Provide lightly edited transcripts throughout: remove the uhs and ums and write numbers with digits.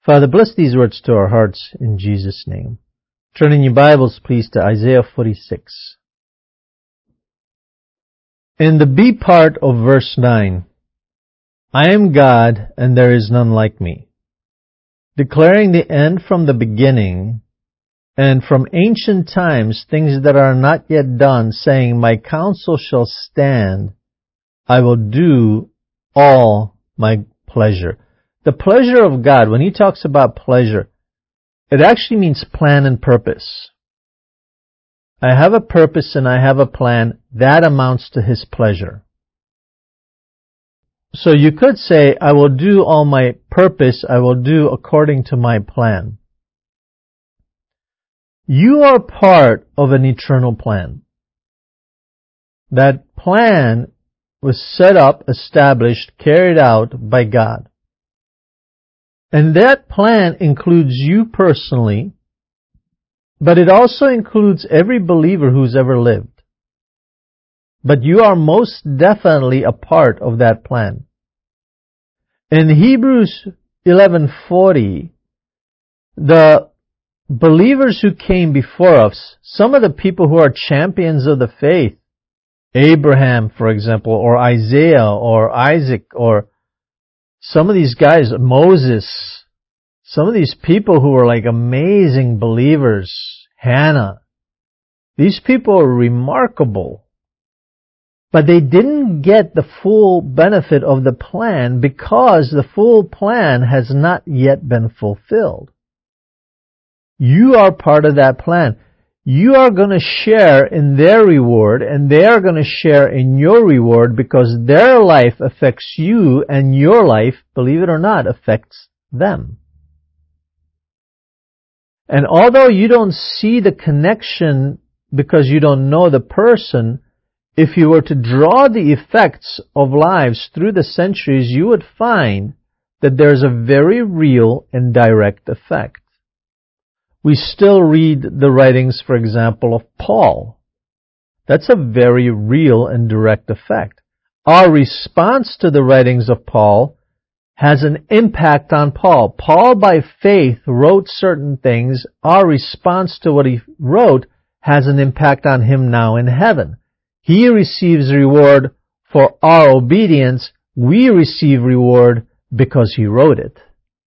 Father, bless these words to our hearts in Jesus' name. Turn in your Bibles, please, to Isaiah 46. In the B part of verse 9, I am God, and there is none like me, declaring the end from the beginning, and from ancient times things that are not yet done, saying, my counsel shall stand, I will do all my pleasure. The pleasure of God, when he talks about pleasure, it actually means plan and purpose. I have a purpose and I have a plan. That amounts to his pleasure. So you could say, I will do all my purpose, I will do according to my plan. You are part of an eternal plan. That plan was set up, established, carried out by God. And that plan includes you personally, but it also includes every believer who's ever lived. But you are most definitely a part of that plan. In Hebrews 11:40, the believers who came before us, some of the people who are champions of the faith, Abraham, for example, or Isaiah, or Isaac, or some of these guys, Moses, some of these people who were like amazing believers, Hannah, these people are remarkable. But they didn't get the full benefit of the plan because the full plan has not yet been fulfilled. You are part of that plan. You are going to share in their reward, and they are going to share in your reward because their life affects you, and your life, believe it or not, affects them. And although you don't see the connection because you don't know the person, if you were to draw the effects of lives through the centuries, you would find that there's a very real and direct effect. We still read the writings, for example, of Paul. That's a very real and direct effect. Our response to the writings of Paul has an impact on Paul. Paul, by faith, wrote certain things. Our response to what he wrote has an impact on him now in heaven. He receives reward for our obedience. We receive reward because he wrote it.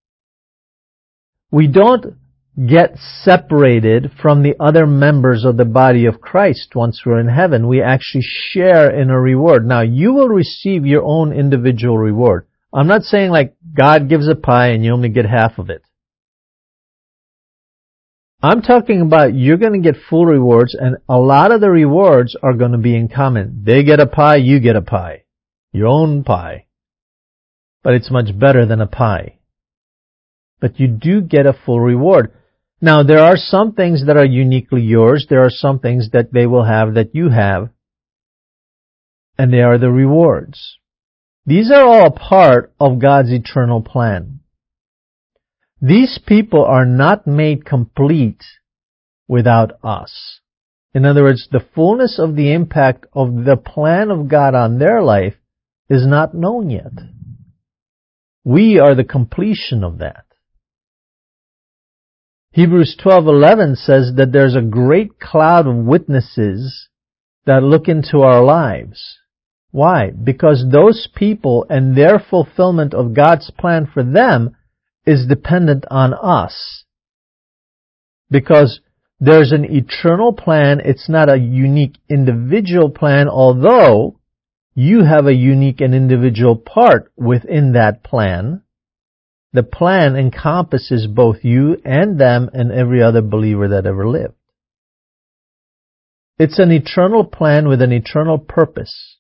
We don't get separated from the other members of the body of Christ once we're in heaven. We actually share in a reward. Now, you will receive your own individual reward. I'm not saying like God gives a pie and you only get half of it. I'm talking about you're going to get full rewards, and a lot of the rewards are going to be in common. They get a pie, you get a pie. Your own pie. But it's much better than a pie. But you do get a full reward. Now, there are some things that are uniquely yours. There are some things that they will have that you have. And they are the rewards. These are all a part of God's eternal plan. These people are not made complete without us. In other words, the fullness of the impact of the plan of God on their life is not known yet. We are the completion of that. Hebrews 12:11 says that there's a great cloud of witnesses that look into our lives. Why? Because those people and their fulfillment of God's plan for them is dependent on us. Because there's an eternal plan, it's not a unique individual plan, although you have a unique and individual part within that plan. The plan encompasses both you and them and every other believer that ever lived. It's an eternal plan with an eternal purpose.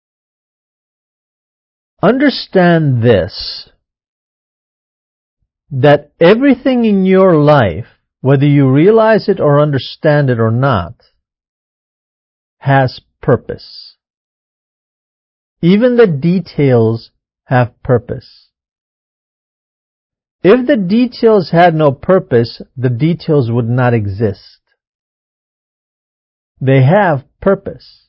Understand this, that everything in your life, whether you realize it or understand it or not, has purpose. Even the details have purpose. If the details had no purpose, the details would not exist. They have purpose.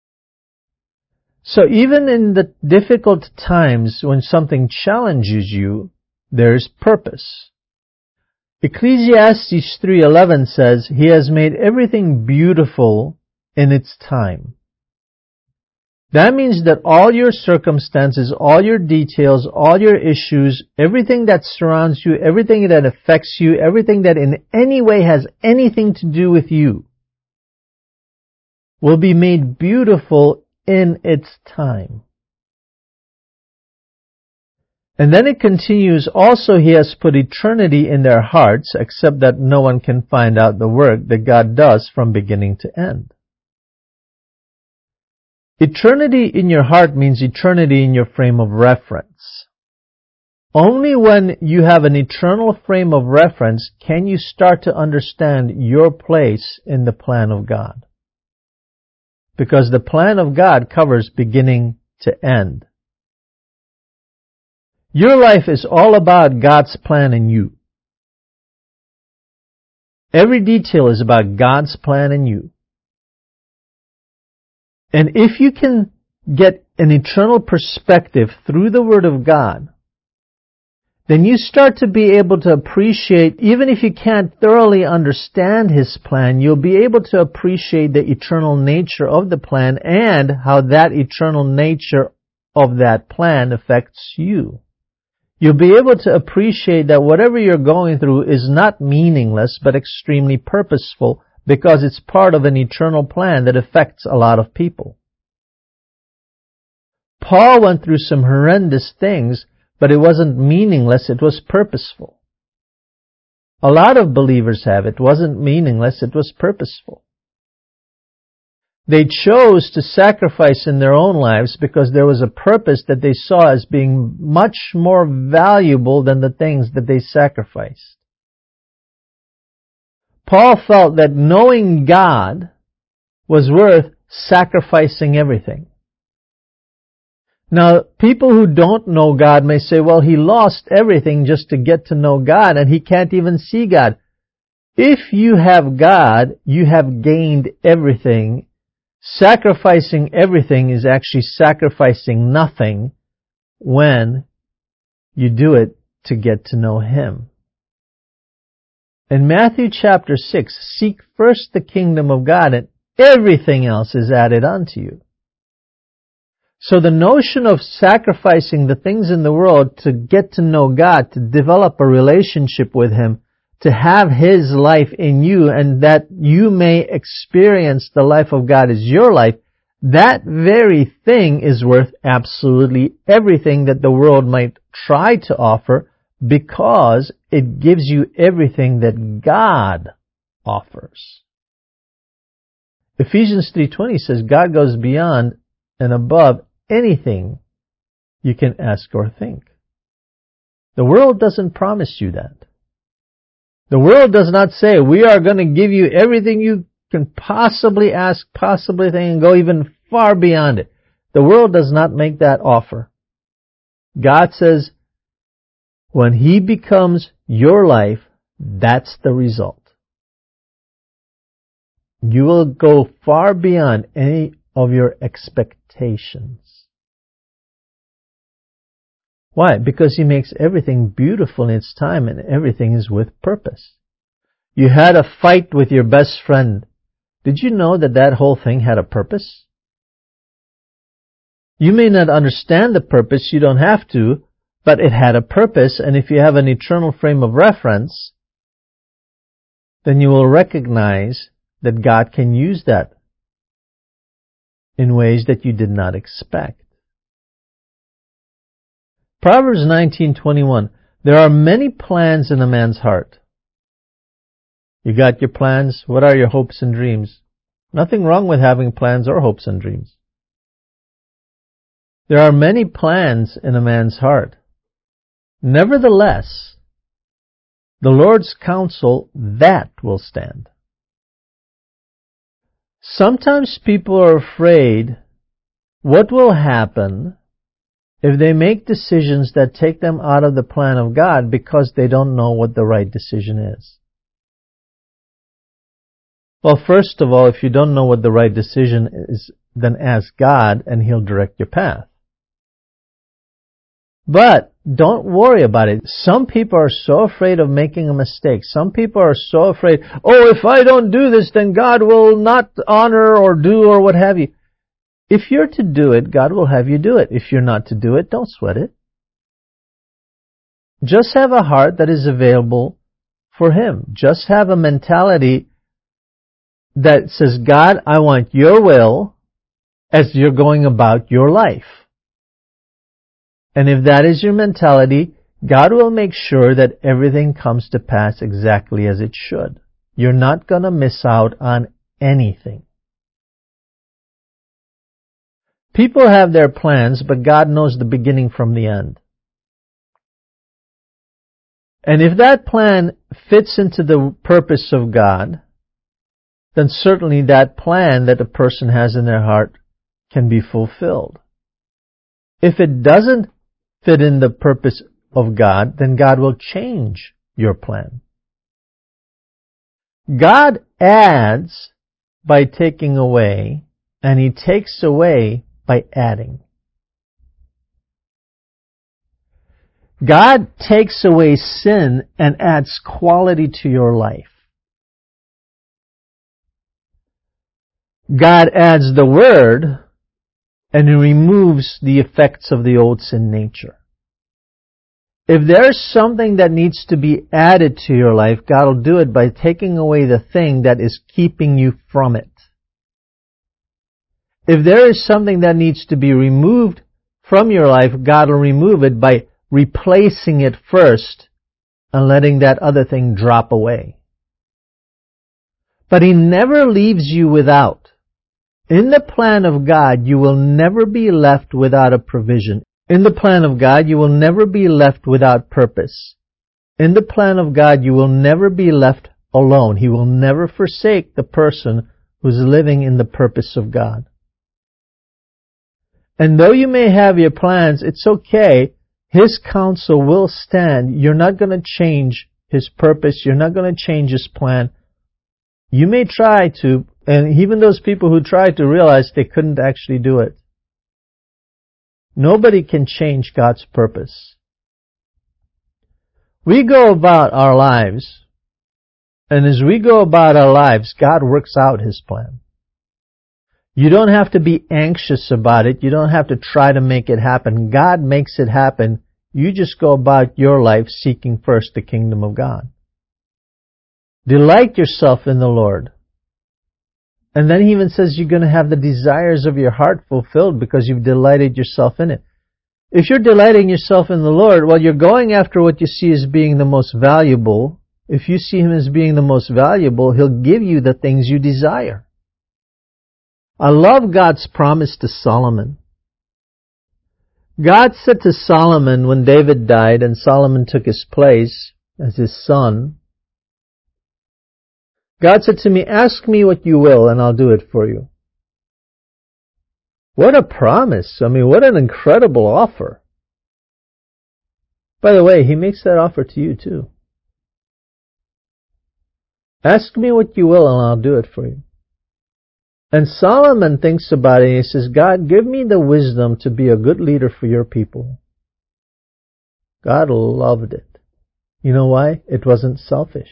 So even in the difficult times when something challenges you, there's purpose. Ecclesiastes 3:11 says, He has made everything beautiful in its time. That means that all your circumstances, all your details, all your issues, everything that surrounds you, everything that affects you, everything that in any way has anything to do with you, will be made beautiful in its time. And then it continues, also He has put eternity in their hearts, except that no one can find out the work that God does from beginning to end. Eternity in your heart means eternity in your frame of reference. Only when you have an eternal frame of reference can you start to understand your place in the plan of God. Because the plan of God covers beginning to end. Your life is all about God's plan in you. Every detail is about God's plan in you. And if you can get an eternal perspective through the Word of God, then you start to be able to appreciate, even if you can't thoroughly understand His plan, you'll be able to appreciate the eternal nature of the plan and how that eternal nature of that plan affects you. You'll be able to appreciate that whatever you're going through is not meaningless, but extremely purposeful, because it's part of an eternal plan that affects a lot of people. Paul went through some horrendous things, but it wasn't meaningless, it was purposeful. A lot of believers have. It wasn't meaningless, it was purposeful. They chose to sacrifice in their own lives because there was a purpose that they saw as being much more valuable than the things that they sacrificed. Paul felt that knowing God was worth sacrificing everything. Now, people who don't know God may say, well, he lost everything just to get to know God, and he can't even see God. If you have God, you have gained everything. Sacrificing everything is actually sacrificing nothing when you do it to get to know Him. In Matthew chapter 6, seek first the kingdom of God, and everything else is added unto you. So the notion of sacrificing the things in the world to get to know God, to develop a relationship with Him, to have His life in you, and that you may experience the life of God as your life, that very thing is worth absolutely everything that the world might try to offer, because it gives you everything that God offers. Ephesians 3:20 says God goes beyond and above anything you can ask or think. The world doesn't promise you that. The world does not say, we are going to give you everything you can possibly ask, possibly think, and go even far beyond it. The world does not make that offer. God says, when He becomes your life, that's the result. You will go far beyond any of your expectations. Why? Because He makes everything beautiful in its time, and everything is with purpose. You had a fight with your best friend. Did you know that that whole thing had a purpose? You may not understand the purpose, you don't have to, but it had a purpose, and if you have an eternal frame of reference, then you will recognize that God can use that in ways that you did not expect. Proverbs 19:21. There are many plans in a man's heart. You got your plans? What are your hopes and dreams? Nothing wrong with having plans or hopes and dreams. There are many plans in a man's heart. Nevertheless, the Lord's counsel, that will stand. Sometimes people are afraid what will happen if they make decisions that take them out of the plan of God because they don't know what the right decision is. Well, first of all, if you don't know what the right decision is, then ask God and He'll direct your path. But don't worry about it. Some people are so afraid of making a mistake. Some people are so afraid, if I don't do this, then God will not honor or do or what have you. If you're to do it, God will have you do it. If you're not to do it, don't sweat it. Just have a heart that is available for Him. Just have a mentality that says, God, I want your will as you're going about your life. And if that is your mentality, God will make sure that everything comes to pass exactly as it should. You're not going to miss out on anything. People have their plans, but God knows the beginning from the end. And if that plan fits into the purpose of God, then certainly that plan that a person has in their heart can be fulfilled. If it doesn't fit in the purpose of God, then God will change your plan. God adds by taking away, and He takes away by adding. God takes away sin and adds quality to your life. God adds the Word and He removes the effects of the old sin nature. If there's something that needs to be added to your life, God will do it by taking away the thing that is keeping you from it. If there is something that needs to be removed from your life, God will remove it by replacing it first and letting that other thing drop away. But He never leaves you without. In the plan of God, you will never be left without a provision. In the plan of God, you will never be left without purpose. In the plan of God, you will never be left alone. He will never forsake the person who's living in the purpose of God. And though you may have your plans, it's okay. His counsel will stand. You're not going to change His purpose. You're not going to change His plan. You may try to, and even those people who tried to realize they couldn't actually do it. Nobody can change God's purpose. We go about our lives, and as we go about our lives, God works out His plan. You don't have to be anxious about it. You don't have to try to make it happen. God makes it happen. You just go about your life seeking first the kingdom of God. Delight yourself in the Lord. And then He even says you're going to have the desires of your heart fulfilled because you've delighted yourself in it. If you're delighting yourself in the Lord, well, you're going after what you see as being the most valuable. If you see Him as being the most valuable, He'll give you the things you desire. I love God's promise to Solomon. God said to Solomon when David died and Solomon took his place as his son, God said to me, ask me what you will and I'll do it for you. What a promise. I mean, what an incredible offer. By the way, He makes that offer to you too. Ask me what you will and I'll do it for you. And Solomon thinks about it and he says, God, give me the wisdom to be a good leader for your people. God loved it. You know why? It wasn't selfish.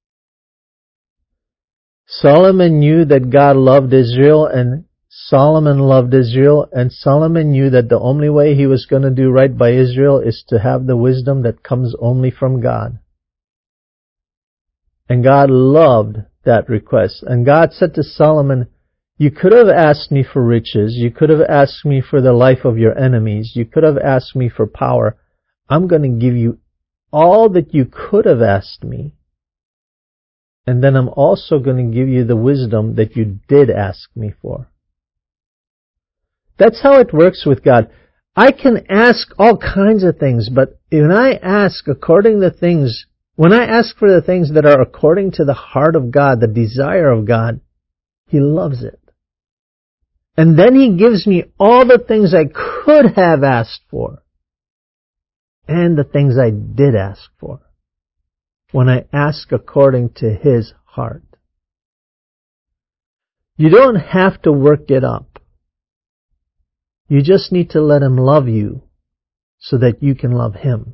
Solomon knew that God loved Israel and Solomon loved Israel, and Solomon knew that the only way he was going to do right by Israel is to have the wisdom that comes only from God. And God loved that request. And God said to Solomon, you could have asked me for riches. You could have asked me for the life of your enemies. You could have asked me for power. I'm going to give you all that you could have asked me. And then I'm also going to give you the wisdom that you did ask me for. That's how it works with God. I can ask all kinds of things, but when I ask for the things that are according to the heart of God, the desire of God, He loves it. And then He gives me all the things I could have asked for and the things I did ask for when I ask according to His heart. You don't have to work it up. You just need to let Him love you so that you can love Him.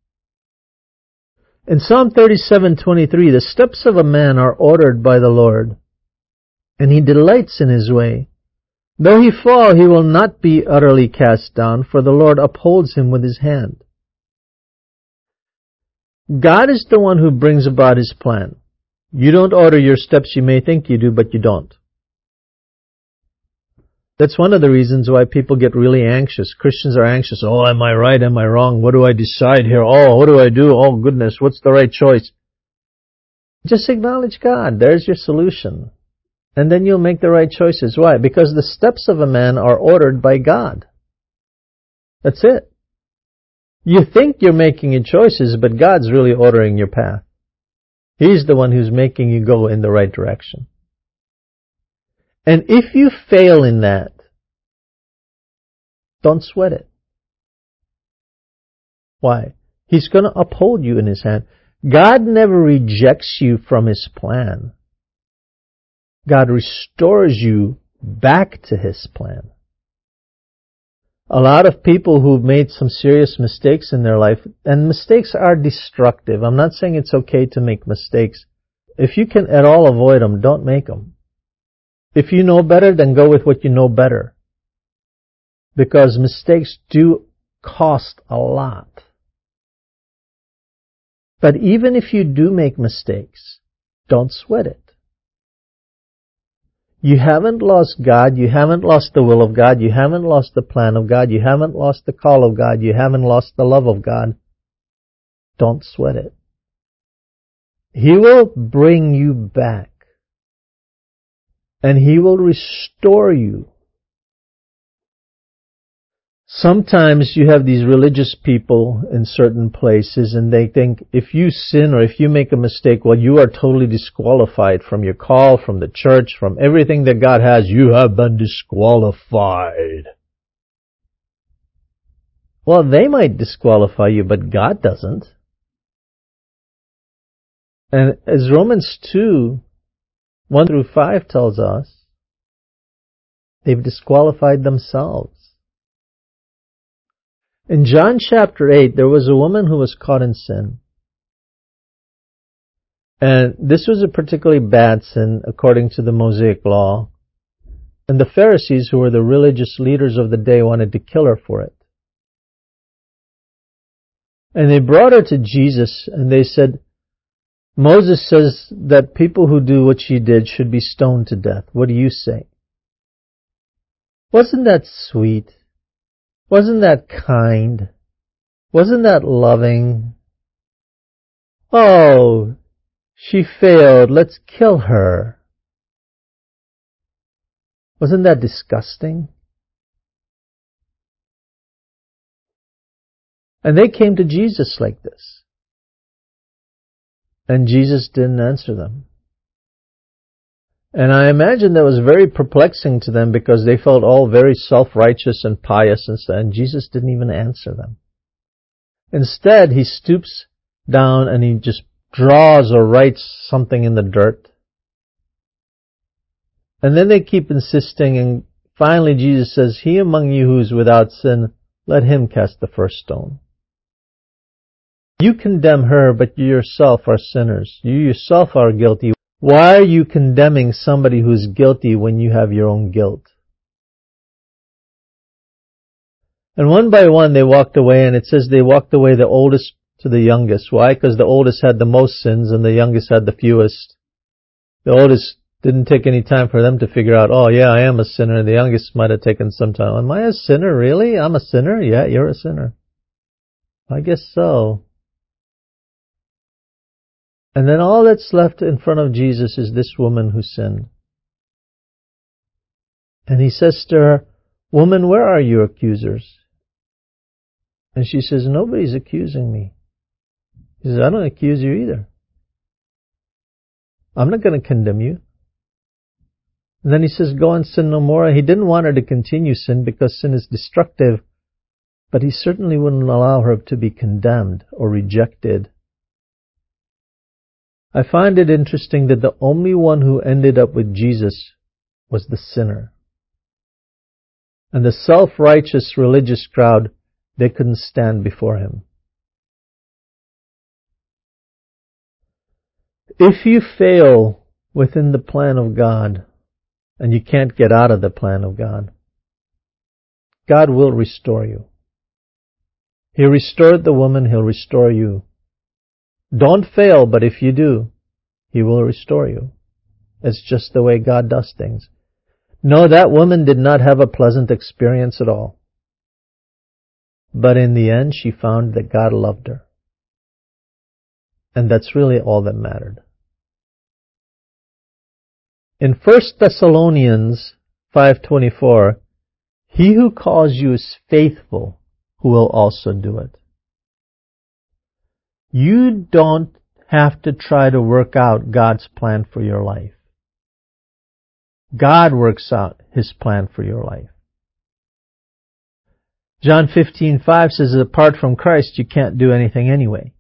In Psalm 37:23, the steps of a man are ordered by the Lord, and He delights in his way. Though he fall, he will not be utterly cast down, for the Lord upholds him with His hand. God is the one who brings about His plan. You don't order your steps. You may think you do, but you don't. That's one of the reasons why people get really anxious. Christians are anxious. Oh, am I right? Am I wrong? What do I decide here? Oh, what do I do? Oh, goodness, what's the right choice? Just acknowledge God. There's your solution. And then you'll make the right choices. Why? Because the steps of a man are ordered by God. That's it. You think you're making your choices, but God's really ordering your path. He's the one who's making you go in the right direction. And if you fail in that, don't sweat it. Why? He's going to uphold you in His hand. God never rejects you from His plan. God restores you back to His plan. A lot of people who've made some serious mistakes in their life, and mistakes are destructive. I'm not saying it's okay to make mistakes. If you can at all avoid them, don't make them. If you know better, then go with what you know better. Because mistakes do cost a lot. But even if you do make mistakes, don't sweat it. You haven't lost God, you haven't lost the will of God, you haven't lost the plan of God, you haven't lost the call of God, you haven't lost the love of God. Don't sweat it. He will bring you back. And He will restore you. Sometimes you have these religious people in certain places, and they think if you sin or if you make a mistake, well, you are totally disqualified from your call, from the church, from everything that God has. You have been disqualified. Well, they might disqualify you, but God doesn't. And as Romans 2:1-5 tells us, they've disqualified themselves. In John chapter 8, there was a woman who was caught in sin. And this was a particularly bad sin according to the Mosaic law. And the Pharisees, who were the religious leaders of the day, wanted to kill her for it. And they brought her to Jesus, and they said, Moses says that people who do what she did should be stoned to death. What do you say? Wasn't that sweet? Wasn't that kind? Wasn't that loving? Oh, she failed. Let's kill her. Wasn't that disgusting? And they came to Jesus like this. And Jesus didn't answer them. And I imagine that was very perplexing to them because they felt all very self-righteous and pious and Jesus didn't even answer them. Instead, He stoops down and He just draws or writes something in the dirt. And then they keep insisting, and finally Jesus says, He among you who is without sin, let him cast the first stone. You condemn her, but you yourself are sinners. You yourself are guilty. Why are you condemning somebody who's guilty when you have your own guilt? And one by one they walked away, and it says they walked away the oldest to the youngest. Why? Because the oldest had the most sins and the youngest had the fewest. The oldest didn't take any time for them to figure out, oh yeah, I am a sinner. The youngest might have taken some time. Am I a sinner, really? I'm a sinner? Yeah, you're a sinner. I guess so. And then all that's left in front of Jesus is this woman who sinned. And He says to her, Woman, where are your accusers? And she says, Nobody's accusing me. He says, I don't accuse you either. I'm not going to condemn you. And then He says, Go and sin no more. He didn't want her to continue sin because sin is destructive, but He certainly wouldn't allow her to be condemned or rejected. I find it interesting that the only one who ended up with Jesus was the sinner. And the self-righteous religious crowd They couldn't stand before him. If you fail within the plan of God, and you can't get out of the plan of God, God will restore you. He restored the woman, He'll restore you. Don't fail, but if you do, He will restore you. It's just the way God does things. No, that woman did not have a pleasant experience at all. But in the end, she found that God loved her. And that's really all that mattered. In 1 Thessalonians 5:24, he who calls you is faithful, who will also do it. You don't have to try to work out God's plan for your life. God works out His plan for your life. John 15:5 says, apart from Christ, you can't do anything anyway.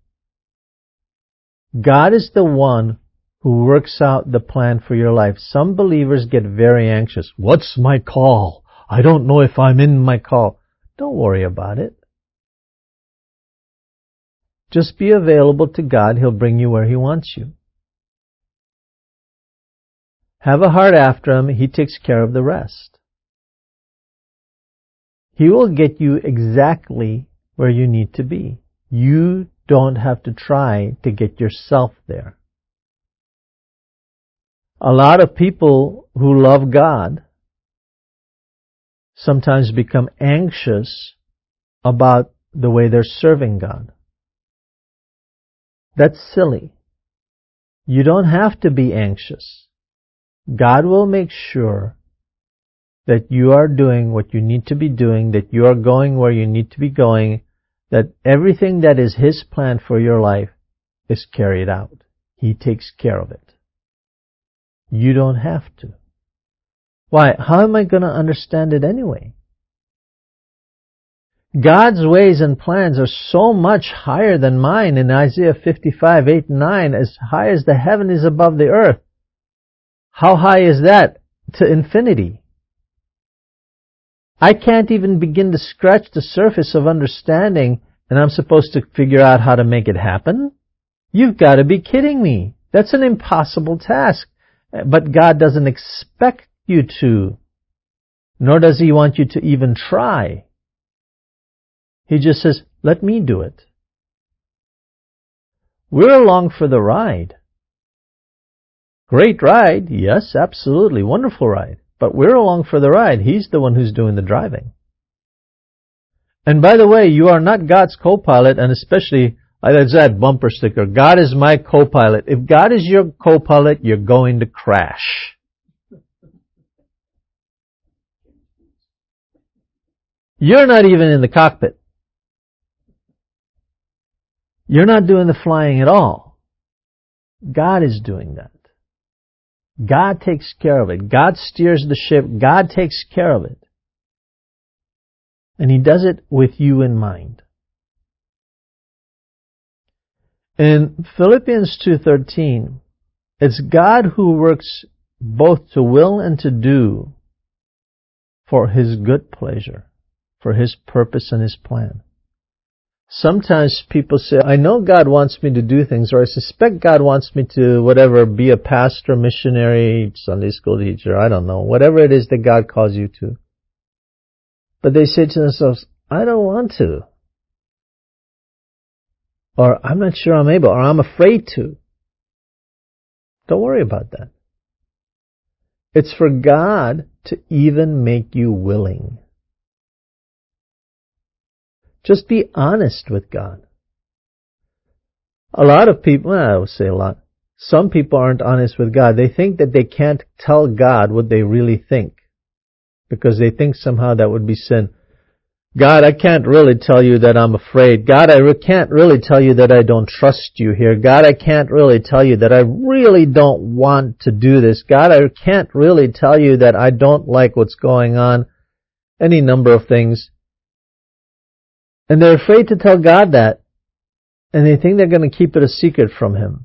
God is the one who works out the plan for your life. Some believers get very anxious. What's my call? I don't know if I'm in my call. Don't worry about it. Just be available to God. He'll bring you where He wants you. Have a heart after Him. He takes care of the rest. He will get you exactly where you need to be. You don't have to try to get yourself there. A lot of people who love God sometimes become anxious about the way they're serving God. That's silly. You don't have to be anxious. God will make sure that you are doing what you need to be doing, that you are going where you need to be going, that everything that is His plan for your life is carried out. He takes care of it. You don't have to. Why? How am I going to understand it anyway? God's ways and plans are so much higher than mine. In Isaiah 55:8-9, as high as the heaven is above the earth. How high is that? To infinity. I can't even begin to scratch the surface of understanding, and I'm supposed to figure out how to make it happen? You've got to be kidding me. That's an impossible task. But God doesn't expect you to, nor does He want you to even try. He just says, let me do it. We're along for the ride. Great ride, yes, absolutely, wonderful ride. But we're along for the ride. He's the one who's doing the driving. And by the way, you are not God's co-pilot, and especially, there's that bumper sticker, God is my co-pilot. If God is your co-pilot, you're going to crash. You're not even in the cockpit. You're not doing the flying at all. God is doing that. God takes care of it. God steers the ship. God takes care of it. And He does it with you in mind. In Philippians 2:13, it's God who works both to will and to do for His good pleasure, for His purpose and His plan. Sometimes people say, I know God wants me to do things, or I suspect God wants me to, whatever, be a pastor, missionary, Sunday school teacher, I don't know, whatever it is that God calls you to. But they say to themselves, I don't want to. Or I'm not sure I'm able, or I'm afraid to. Don't worry about that. It's for God to even make you willing. Just be honest with God. A lot of people, I would say a lot, some people aren't honest with God. They think that they can't tell God what they really think, because they think somehow that would be sin. God, I can't really tell you that I'm afraid. God, I can't really tell you that I don't trust you here. God, I can't really tell you that I really don't want to do this. God, I can't really tell you that I don't like what's going on. Any number of things. And they're afraid to tell God that, and they think they're going to keep it a secret from Him.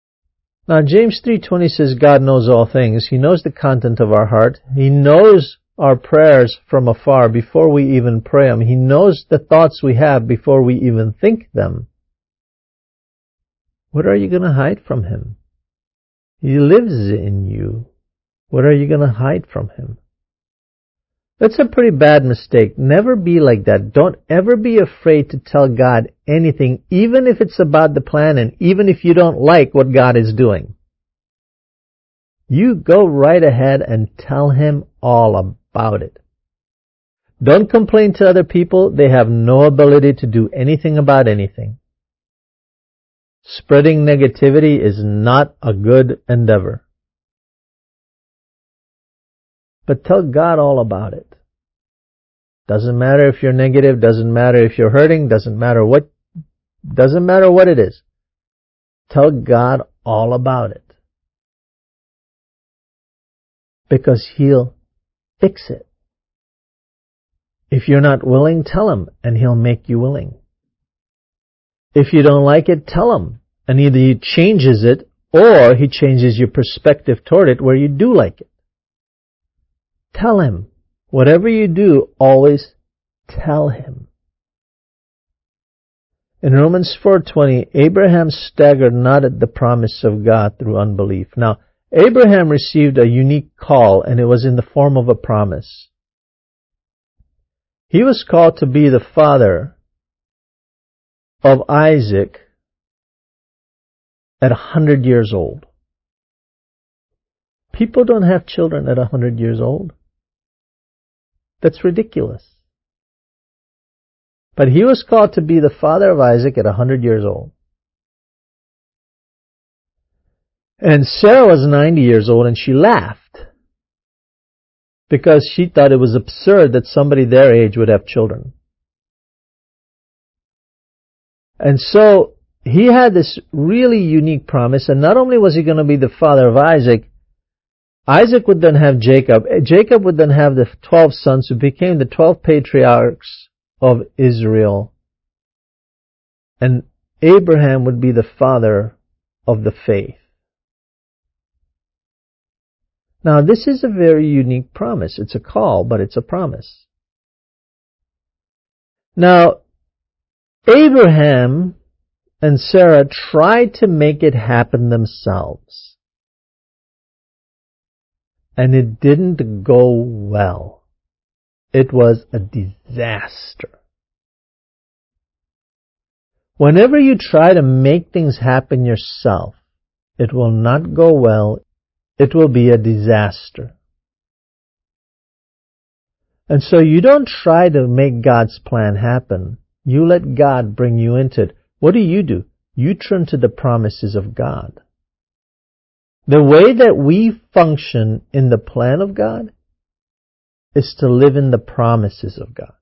Now, James 3:20 says God knows all things. He knows the content of our heart. He knows our prayers from afar before we even pray them. He knows the thoughts we have before we even think them. What are you going to hide from Him? He lives in you. What are you going to hide from Him? That's a pretty bad mistake. Never be like that. Don't ever be afraid to tell God anything, even if it's about the plan and even if you don't like what God is doing. You go right ahead and tell Him all about it. Don't complain to other people. They have no ability to do anything about anything. Spreading negativity is not a good endeavor. But tell God all about it. Doesn't matter if you're negative, doesn't matter if you're hurting, doesn't matter what it is. Tell God all about it. Because He'll fix it. If you're not willing, tell Him, and He'll make you willing. If you don't like it, tell Him, and either He changes it, or He changes your perspective toward it where you do like it. Tell Him. Whatever you do, always tell Him. In Romans 4:20, Abraham staggered not at the promise of God through unbelief. Now, Abraham received a unique call, and it was in the form of a promise. He was called to be the father of Isaac at 100 years old. People don't have children at 100 years old. That's ridiculous. But he was called to be the father of Isaac at 100 years old. And Sarah was 90 years old, and she laughed because she thought it was absurd that somebody their age would have children. And so he had this really unique promise, and not only was he going to be the father of Isaac, Isaac would then have Jacob. Jacob would then have the 12 sons who became the 12 patriarchs of Israel. And Abraham would be the father of the faith. Now, this is a very unique promise. It's a call, but it's a promise. Now, Abraham and Sarah tried to make it happen themselves. And it didn't go well. It was a disaster. Whenever you try to make things happen yourself, it will not go well. It will be a disaster. And so you don't try to make God's plan happen. You let God bring you into it. What do? You turn to the promises of God. The way that we function in the plan of God is to live in the promises of God.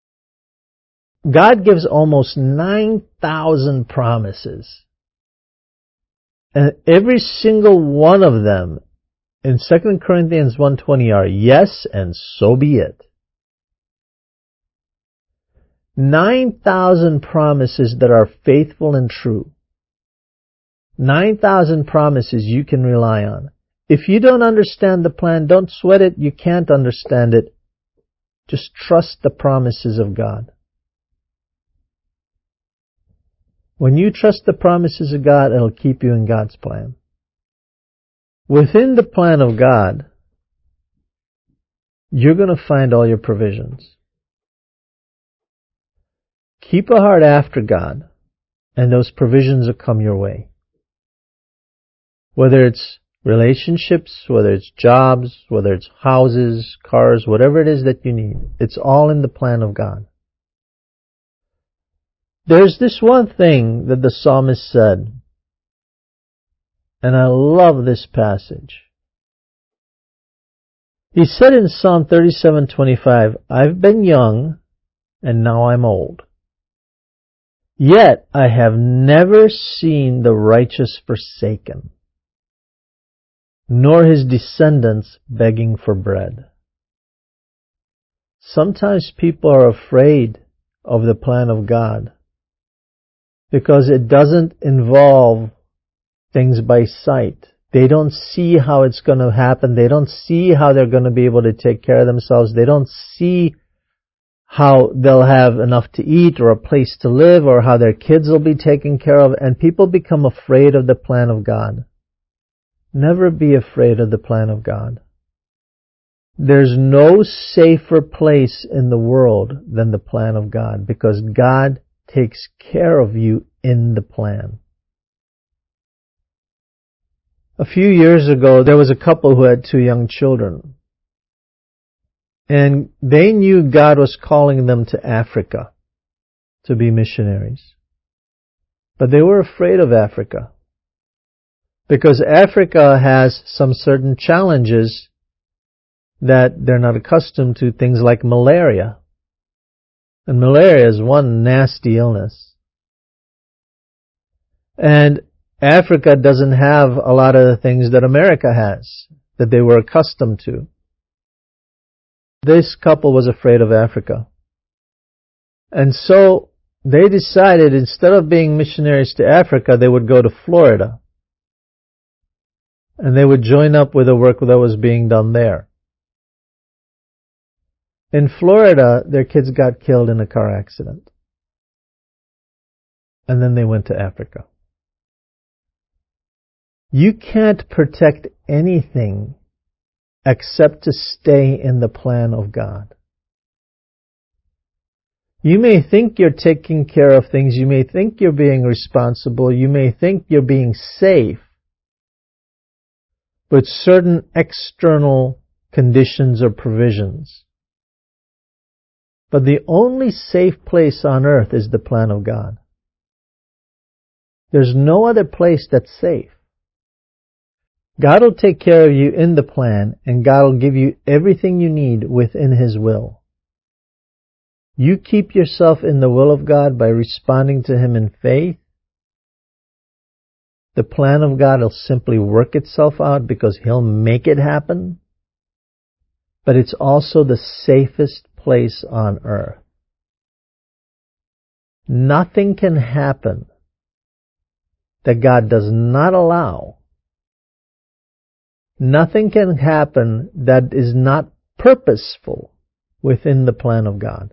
God gives almost 9,000 promises. And every single one of them in 2 Corinthians 1:20 are yes, and so be it. 9,000 promises that are faithful and true. 9,000 promises you can rely on. If you don't understand the plan, don't sweat it. You can't understand it. Just trust the promises of God. When you trust the promises of God, it'll keep you in God's plan. Within the plan of God, you're going to find all your provisions. Keep a heart after God, and those provisions will come your way. Whether it's relationships, whether it's jobs, whether it's houses, cars, whatever it is that you need, it's all in the plan of God. There's this one thing that the psalmist said, and I love this passage. He said in Psalm 37:25, I've been young, and now I'm old. Yet I have never seen the righteous forsaken, nor his descendants begging for bread. Sometimes people are afraid of the plan of God because it doesn't involve things by sight. They don't see how it's going to happen. They don't see how they're going to be able to take care of themselves. They don't see how they'll have enough to eat or a place to live or how their kids will be taken care of. And people become afraid of the plan of God. Never be afraid of the plan of God. There's no safer place in the world than the plan of God, because God takes care of you in the plan. A few years ago, there was a couple who had 2 young children. And they knew God was calling them to Africa to be missionaries. But they were afraid of Africa, because Africa has some certain challenges that they're not accustomed to, things like malaria. And malaria is one nasty illness. And Africa doesn't have a lot of the things that America has, that they were accustomed to. This couple was afraid of Africa. And so they decided, instead of being missionaries to Africa, they would go to Florida. And they would join up with the work that was being done there. In Florida, their kids got killed in a car accident. And then they went to Africa. You can't protect anything except to stay in the plan of God. You may think you're taking care of things. You may think you're being responsible. You may think you're being safe with certain external conditions or provisions. But the only safe place on earth is the plan of God. There's no other place that's safe. God will take care of you in the plan, and God will give you everything you need within His will. You keep yourself in the will of God by responding to Him in faith. The plan of God will simply work itself out because He'll make it happen. But it's also the safest place on earth. Nothing can happen that God does not allow. Nothing can happen that is not purposeful within the plan of God.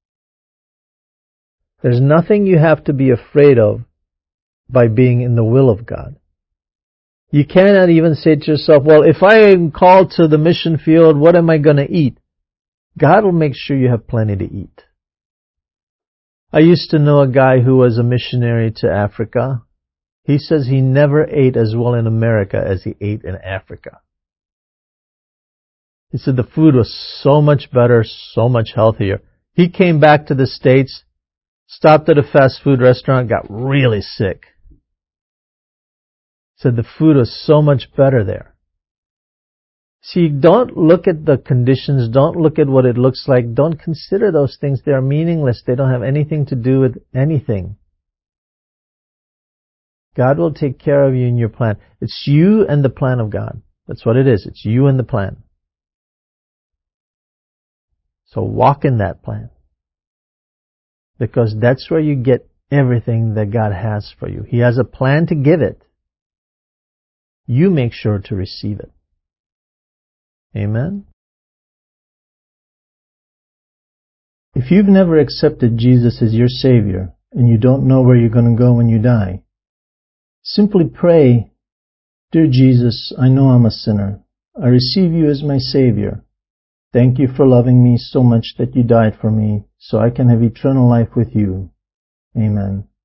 There's nothing you have to be afraid of by being in the will of God. You cannot even say to yourself, well, if I am called to the mission field, what am I going to eat? God will make sure you have plenty to eat. I used to know a guy who was a missionary to Africa. He says he never ate as well in America as he ate in Africa. He said the food was so much better, so much healthier. He came back to the States, stopped at a fast food restaurant, got really sick. He said the food was so much better there. See, don't look at the conditions, don't look at what it looks like, don't consider those things. They are meaningless. They don't have anything to do with anything. God will take care of you in your plan. It's you and the plan of God. That's what it is. It's you and the plan. So walk in that plan. Because that's where you get everything that God has for you. He has a plan to give it. You make sure to receive it. Amen? If you've never accepted Jesus as your Savior and you don't know where you're going to go when you die, simply pray, Dear Jesus, I know I'm a sinner. I receive you as my Savior. Thank you for loving me so much that you died for me so I can have eternal life with you. Amen.